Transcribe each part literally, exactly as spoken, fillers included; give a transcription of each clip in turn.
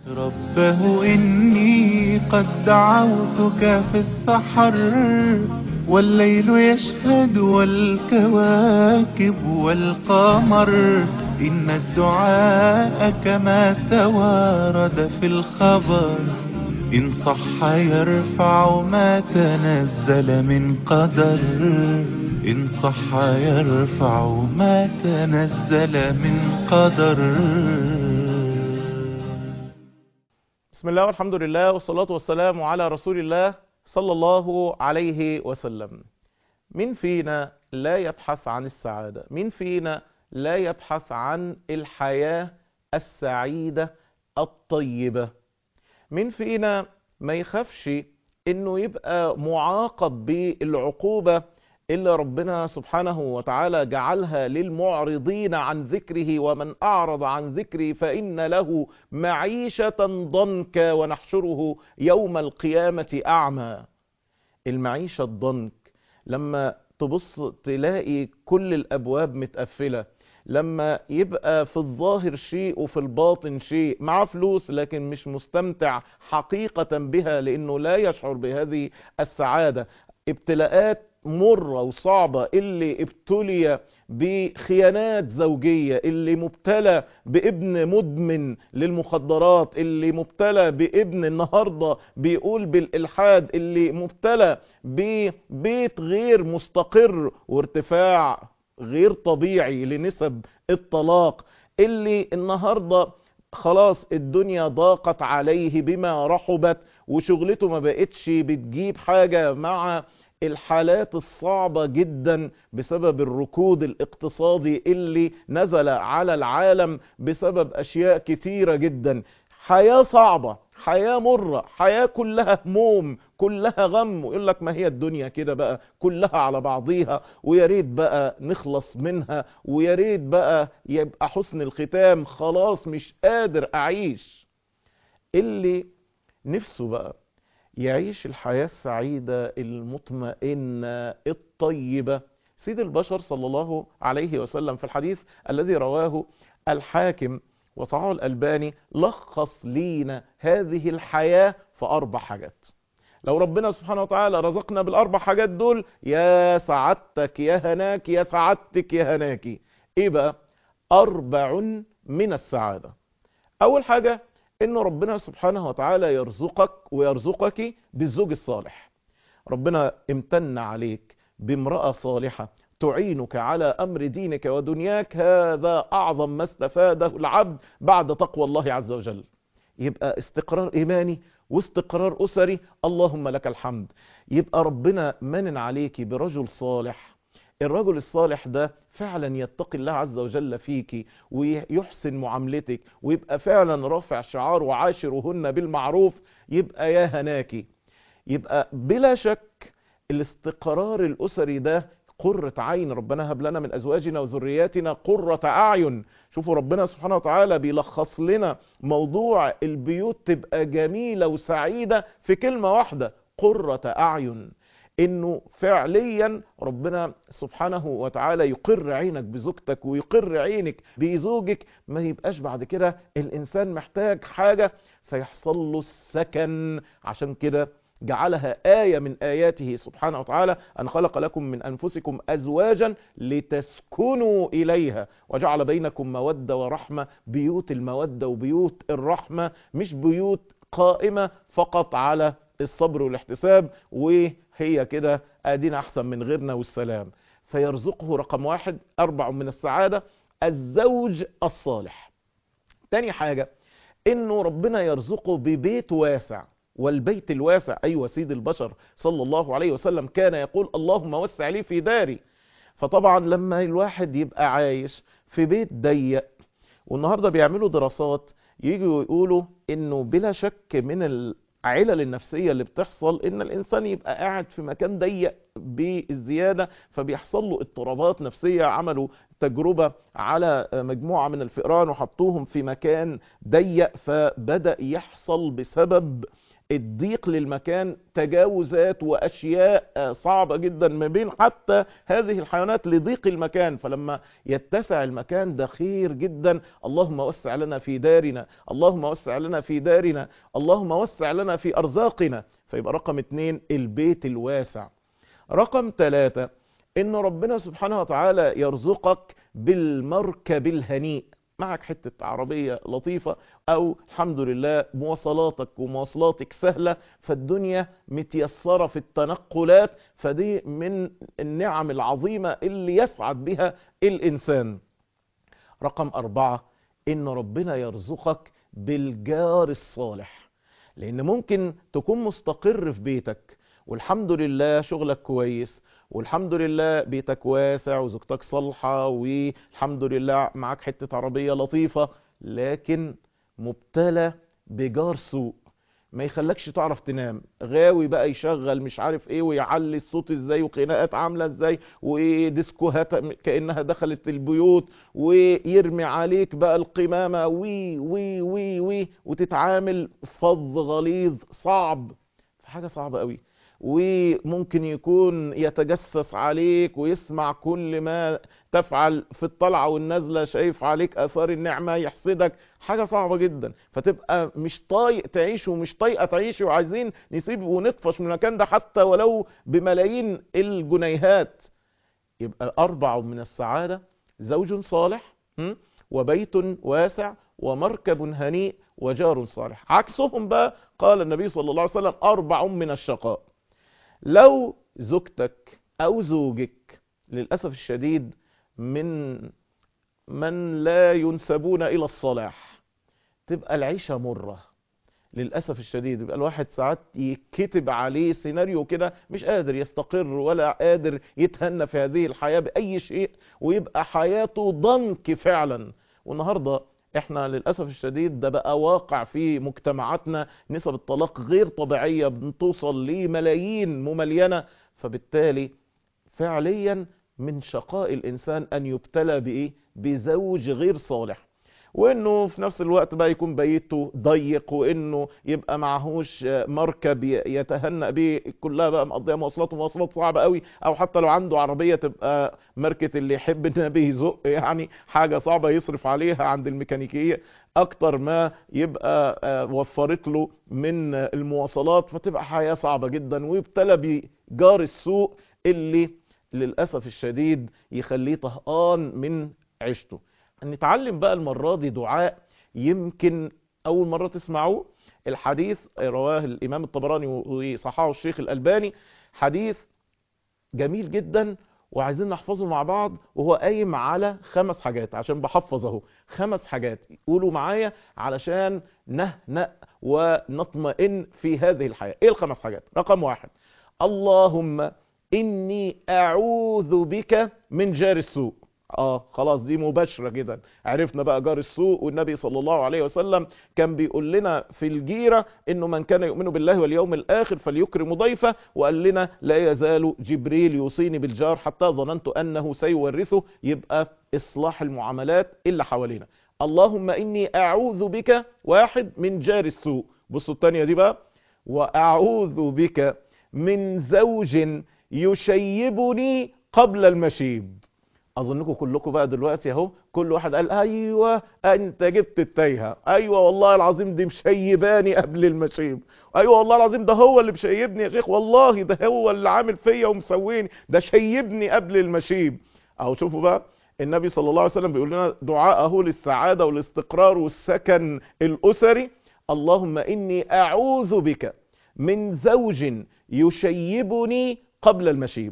ربه إني قد دعوتك في السحر والليل يشهد والكواكب والقمر. إن الدعاء كما توارد في الخبر إن صح يرفع ما تنزل من قدر. إن صح يرفع ما تنزل من قدر. بسم الله والحمد لله والصلاة والسلام على رسول الله صلى الله عليه وسلم. مين فينا لا يبحث عن السعادة؟ مين فينا لا يبحث عن الحياة السعيدة الطيبة؟ مين فينا ما يخافش انه يبقى معاقب بالعقوبة اللي ربنا سبحانه وتعالى جعلها للمعرضين عن ذكره؟ ومن أعرض عن ذكري فإن له معيشة ضنكا ونحشره يوم القيامة أعمى. المعيشة الضنك لما تبص تلاقي كل الأبواب متقفلة، لما يبقى في الظاهر شيء وفي الباطن شيء، معاه فلوس لكن مش مستمتع حقيقة بها لأنه لا يشعر بهذه السعادة. ابتلاءات مرة وصعبة، اللي ابتلي بخيانات زوجية، اللي مبتلى بابن مدمن للمخدرات، اللي مبتلى بابن النهاردة بيقول بالإلحاد، اللي مبتلى ببيت غير مستقر وارتفاع غير طبيعي لنسب الطلاق، اللي النهاردة خلاص الدنيا ضاقت عليه بما رحبت وشغلته ما بقتش بتجيب حاجة، مع الحالات الصعبة جدا بسبب الركود الاقتصادي اللي نزل على العالم بسبب أشياء كتيرة جدا. حياة صعبة، حياة مرة، حياة كلها هموم، كلها غم. ويقول لك ما هي الدنيا كده بقى كلها على بعضيها، ويا ريت بقى نخلص منها، ويا ريت بقى يبقى حسن الختام، خلاص مش قادر أعيش. اللي نفسه بقى يعيش الحياة السعيدة المطمئنة الطيبة، سيد البشر صلى الله عليه وسلم في الحديث الذي رواه الحاكم وصححه الألباني لخص لينا هذه الحياة في أربع حاجات. لو ربنا سبحانه وتعالى رزقنا بالأربع حاجات دول، يا سعادتك يا هناك، يا سعادتك يا هناكي. إيه بقى؟ أربع من السعادة. أول حاجة إنه ربنا سبحانه وتعالى يرزقك ويرزقك بالزوج الصالح. ربنا امتن عليك بامرأة صالحة تعينك على أمر دينك ودنياك، هذا أعظم ما استفاده العبد بعد تقوى الله عز وجل. يبقى استقرار إيماني واستقرار أسري، اللهم لك الحمد. يبقى ربنا منن عليك برجل صالح، الرجل الصالح ده فعلا يتقي الله عز وجل فيك ويحسن معاملتك، ويبقى فعلا رافع شعار وعاشرهن بالمعروف، يبقى يا هناكي. يبقى بلا شك الاستقرار الأسري ده قرة عين. ربنا هب لنا من أزواجنا وذرياتنا قرة أعين. شوفوا ربنا سبحانه وتعالى بيلخص لنا موضوع البيوت تبقى جميلة وسعيدة في كلمة واحدة، قرة أعين. انه فعليا ربنا سبحانه وتعالى يقر عينك بزوجتك ويقر عينك بزوجك، ما يبقاش بعد كده الانسان محتاج حاجة فيحصل له السكن. عشان كده جعلها آية من آياته سبحانه وتعالى أن خلق لكم من أنفسكم أزواجا لتسكنوا إليها وجعل بينكم مودة ورحمة. بيوت المودة وبيوت الرحمة، مش بيوت قائمة فقط على الصبر والاحتساب وهي كده ادينا احسن من غيرنا والسلام. فيرزقه رقم واحد اربع من السعادة الزوج الصالح. تاني حاجة انه ربنا يرزقه ببيت واسع، والبيت الواسع ايوه سيد البشر صلى الله عليه وسلم كان يقول اللهم وسع لي في داري. فطبعا لما الواحد يبقى عايش في بيت ضيق، والنهاردة بيعملوا دراسات يجوا يقولوا انه بلا شك من العلل النفسية اللي بتحصل ان الانسان يبقى قاعد في مكان ضيق بالزيادة فبيحصل له اضطرابات نفسية. عملوا تجربة على مجموعة من الفئران وحطوهم في مكان ضيق، فبدأ يحصل بسبب الضيق للمكان تجاوزات وأشياء صعبة جدا ما بين حتى هذه الحيوانات لضيق المكان، فلما يتسع المكان ده خير جدا. اللهم وسع لنا في دارنا، اللهم وسع لنا في دارنا، اللهم وسع لنا في أرزاقنا. فيبقى رقم اتنين البيت الواسع. رقم ثلاثة إن ربنا سبحانه وتعالى يرزقك بالمركب الهنيء، معك حتة عربية لطيفة، أو الحمد لله مواصلاتك ومواصلاتك سهلة، فالدنيا متيسرة في التنقلات، فدي من النعم العظيمة اللي يسعد بها الإنسان. رقم أربعة إن ربنا يرزقك بالجار الصالح، لأن ممكن تكون مستقر في بيتك والحمد لله شغلك كويس، والحمد لله بيتك واسع وزوجتك صالحة، والحمد لله معاك حتة عربية لطيفة، لكن مبتلى بجار سوء ما يخلكش تعرف تنام، غاوي بقى يشغل مش عارف ايه ويعلي الصوت ازاي وخناقات عاملة ازاي وديسكوهات كأنها دخلت البيوت، ويرمي عليك بقى القمامة وي وي وي وي وتتعامل فظ غليظ صعب، حاجة صعبة قوي. وممكن يكون يتجسس عليك ويسمع كل ما تفعل في الطلعة والنزلة، شايف عليك اثار النعمة، يحسدك، حاجة صعبة جدا. فتبقى مش طايق تعيش ومش طايقة تعيش، وعايزين نسيب ونطفش من المكان ده حتى ولو بملايين الجنيهات. يبقى أربع من السعادة: زوج صالح، وبيت واسع، ومركب هنيء، وجار صالح. عكسهم بقى قال النبي صلى الله عليه وسلم: أربع من الشقاء. لو زوجتك أو زوجك للأسف الشديد من من لا ينسبون إلى الصلاح، تبقى العيشة مرة للأسف الشديد. يبقى الواحد ساعات يكتب عليه سيناريو كده، مش قادر يستقر ولا قادر يتهنى في هذه الحياة بأي شيء، ويبقى حياته ضنك فعلا. والنهاردة احنا للأسف الشديد ده بقى واقع في مجتمعاتنا، نسب الطلاق غير طبيعية، بتوصل لملايين مملينة. فبالتالي فعليا من شقاء الإنسان أن يبتلى بإيه؟ بزوج غير صالح، وانه في نفس الوقت بقى يكون بيته ضيق، وانه يبقى معهوش مركب يتهنأ بيه، كلها بقى مقضيه مواصلات ومواصلات صعبه قوي، او حتى لو عنده عربيه تبقى ماركه اللي يحب النبي يزق، يعني حاجه صعبه يصرف عليها عند الميكانيكيه اكتر ما يبقى وفرت له من المواصلات، فتبقى حياه صعبه جدا. ويبتلى بجار السوء اللي للاسف الشديد يخليه طهقان من عيشته. نتعلم بقى المرة دي دعاء يمكن أول مرة تسمعوه. الحديث رواه الإمام الطبراني وصححه الشيخ الألباني، حديث جميل جدا وعايزين نحفظه مع بعض، وهو قايم على خمس حاجات، عشان بحفظه خمس حاجات قولوا معايا علشان نهنأ ونطمئن في هذه الحياة. ايه الخمس حاجات؟ رقم واحد: اللهم إني أعوذ بك من جار السوء. اه خلاص دي مباشرة جدا، عرفنا بقى جار السوء. والنبي صلى الله عليه وسلم كان بيقول لنا في الجيرة انه من كان يؤمن بالله واليوم الاخر فليكرم ضيفه، وقال لنا لا يزال جبريل يوصيني بالجار حتى ظننت انه سيورثه. يبقى اصلاح المعاملات اللي حوالينا. اللهم اني اعوذ بك واحد من جار السوء. بصوا الثانية دي بقى: واعوذ بك من زوج يشيبني قبل المشيب. اظنكم كلكم بقى دلوقتي اهو كل واحد قال ايوه انت جبت التايهه، ايوه والله العظيم دي مشيباني قبل المشيب، ايوه والله العظيم ده هو اللي مشيبني يا شيخ، والله ده هو اللي عامل فيا ومسويني، ده شيبني قبل المشيب. اهو شوفوا بقى النبي صلى الله عليه وسلم بيقول لنا دعاءه للسعاده والاستقرار والسكن الاسري: اللهم اني اعوذ بك من زوج يشيبني قبل المشيب.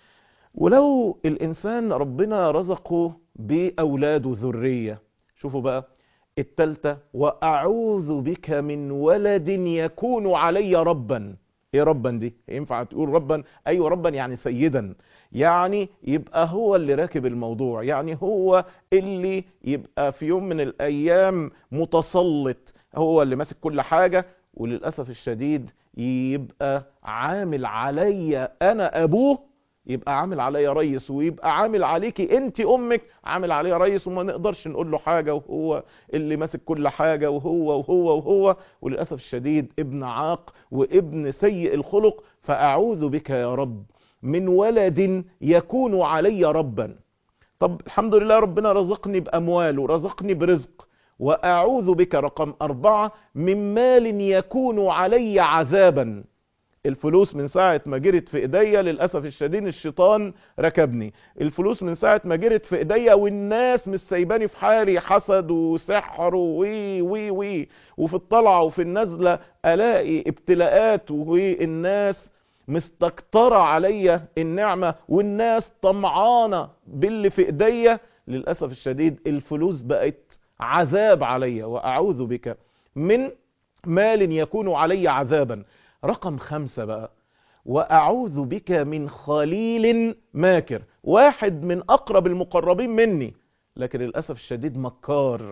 ولو الإنسان ربنا رزقه بأولاد وذرية، شوفوا بقى التالتة: وأعوذ بك من ولد يكون علي ربا. ايه ربا دي؟ ينفع تقول ربا؟ ايوه ربا يعني سيدا، يعني يبقى هو اللي راكب الموضوع، يعني هو اللي يبقى في يوم من الأيام متسلط، هو اللي ماسك كل حاجة. وللأسف الشديد يبقى عامل علي أنا أبوه، يبقى عامل عليا ريس، ويبقى عامل عليكي انت امك عامل عليا ريس، وما نقدرش نقول له حاجة، وهو اللي ماسك كل حاجة، وهو وهو وهو وللأسف الشديد ابن عاق وابن سيء الخلق. فأعوذ بك يا رب من ولد يكون علي ربا. طب الحمد لله ربنا رزقني بأموال ورزقني برزق، وأعوذ بك رقم أربعة من مال يكون علي عذابا. الفلوس من ساعة ما جرت في ايديا للأسف الشديد الشيطان ركبني. الفلوس من ساعة ما جرت في ايديا والناس مش سايباني في حالي، حسد وسحر وي وي وي وفي الطلعة وفي النزلة الاقي ابتلاءات، والناس مستكترة عليا النعمة، والناس طمعانة باللي في ايديا. للأسف الشديد الفلوس بقت عذاب عليا، وأعوذ بك من مال يكون علي عذابا. رقم خمسة بقى، وأعوذ بك من خليل ماكر، واحد من أقرب المقربين مني لكن للأسف الشديد مكار،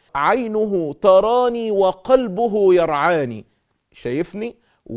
عينه تراني وقلبه يرعاني، شايفني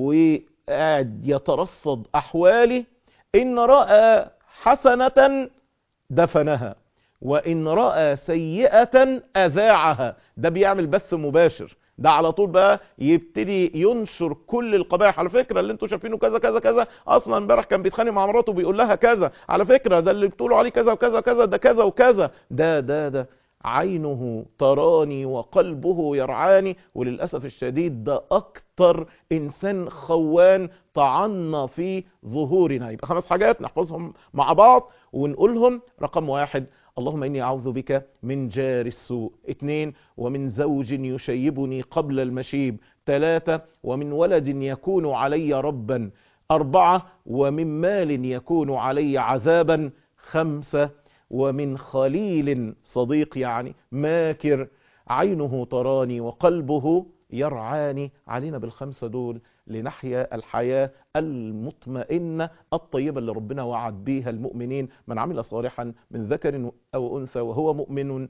وقاعد يترصد أحوالي، إن رأى حسنة دفنها، وإن رأى سيئة أذاعها. ده بيعمل بث مباشر، ده على طول بقى يبتدي ينشر كل القبائح. على فكرة اللي انتوا شايفينه كذا كذا كذا، اصلا امبارح كان بيتخانق مع مراته بيقول لها كذا، على فكرة ده اللي بتقولوا عليه كذا وكذا كذا، ده كذا وكذا، ده ده ده عينه تراني وقلبه يرعاني. وللأسف الشديد ده اكتر انسان خوان طعنا في ظهورنا. يبقى خمس حاجات نحفظهم مع بعض ونقولهم. رقم واحد، اللهم إني أعوذ بك من جار السوء. اثنين، ومن زوج يشيبني قبل المشيب. ثلاثة، ومن ولد يكون علي ربا. أربعة، ومن مال يكون علي عذابا. خمسة، ومن خليل صديق يعني ماكر، عينه تراني وقلبه يرعاني. علينا بالخمسة دول لنحيا الحياة المطمئنة الطيبة اللي ربنا وعد بيها المؤمنين: من عمل صالحا من ذكر أو أنثى وهو مؤمن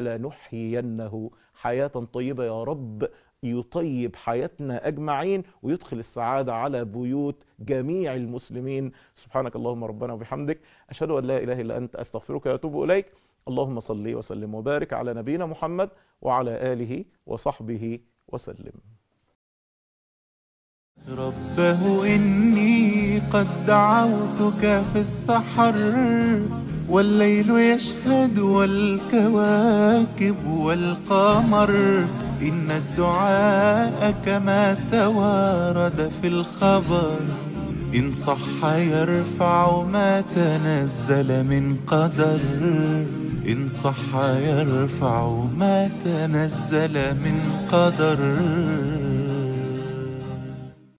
فلنحيينه حياة طيبة. يا رب يطيب حياتنا أجمعين ويدخل السعادة على بيوت جميع المسلمين. سبحانك اللهم ربنا وبحمدك، أشهد أن لا إله إلا أنت، أستغفرك وأتوب إليك. اللهم صل وسلم وبارك على نبينا محمد وعلى آله وصحبه وسلم. ربه إني قد دعوتك في السحر، والليل يشهد والكواكب والقمر، إن الدعاء كما توارد في الخبر، إن صح يرفع ما تنزل من قدر، إن صح يرفع ما تنزل من قدر.